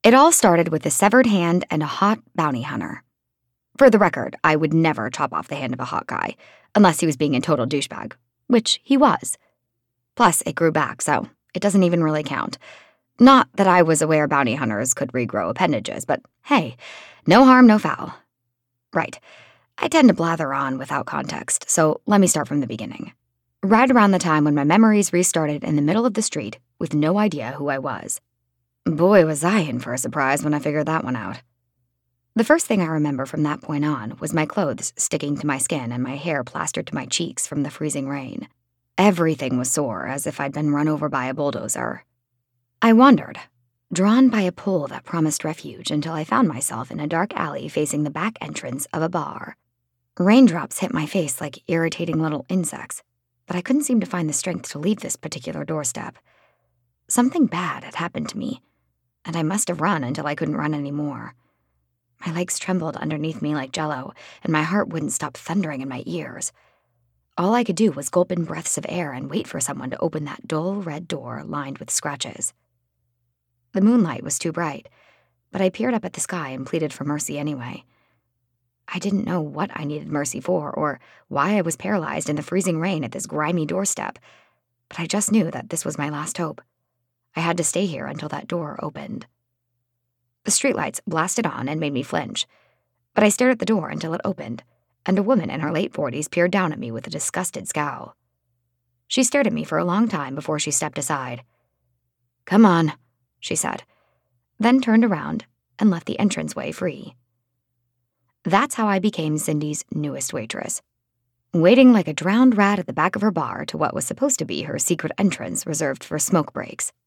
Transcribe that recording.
It all started with a severed hand and a hot bounty hunter. For the record, I would never chop off the hand of a hot guy, unless he was being a total douchebag, which he was. Plus, it grew back, so it doesn't even really count. Not that I was aware bounty hunters could regrow appendages, but hey, no harm, no foul. Right. I tend to blather on without context, so let me start from the beginning. Right around the time when my memories restarted in the middle of the street with no idea who I was. Boy, was I in for a surprise when I figured that one out. The first thing I remember from that point on was my clothes sticking to my skin and my hair plastered to my cheeks from the freezing rain. Everything was sore, as if I'd been run over by a bulldozer. I wandered, drawn by a pull that promised refuge, until I found myself in a dark alley facing the back entrance of a bar. Raindrops hit my face like irritating little insects, but I couldn't seem to find the strength to leave this particular doorstep. Something bad had happened to me, and I must have run until I couldn't run anymore. My legs trembled underneath me like jello, and my heart wouldn't stop thundering in my ears. All I could do was gulp in breaths of air and wait for someone to open that dull red door lined with scratches. The moonlight was too bright, but I peered up at the sky and pleaded for mercy anyway. I didn't know what I needed mercy for, or why I was paralyzed in the freezing rain at this grimy doorstep, but I just knew that this was my last hope. I had to stay here until that door opened. The streetlights blasted on and made me flinch, but I stared at the door until it opened, and a woman in her late 40s peered down at me with a disgusted scowl. She stared at me for a long time before she stepped aside. "Come on," she said, then turned around and left the entranceway free. That's how I became Cindy's newest waitress, waiting like a drowned rat at the back of her bar to what was supposed to be her secret entrance reserved for smoke breaks.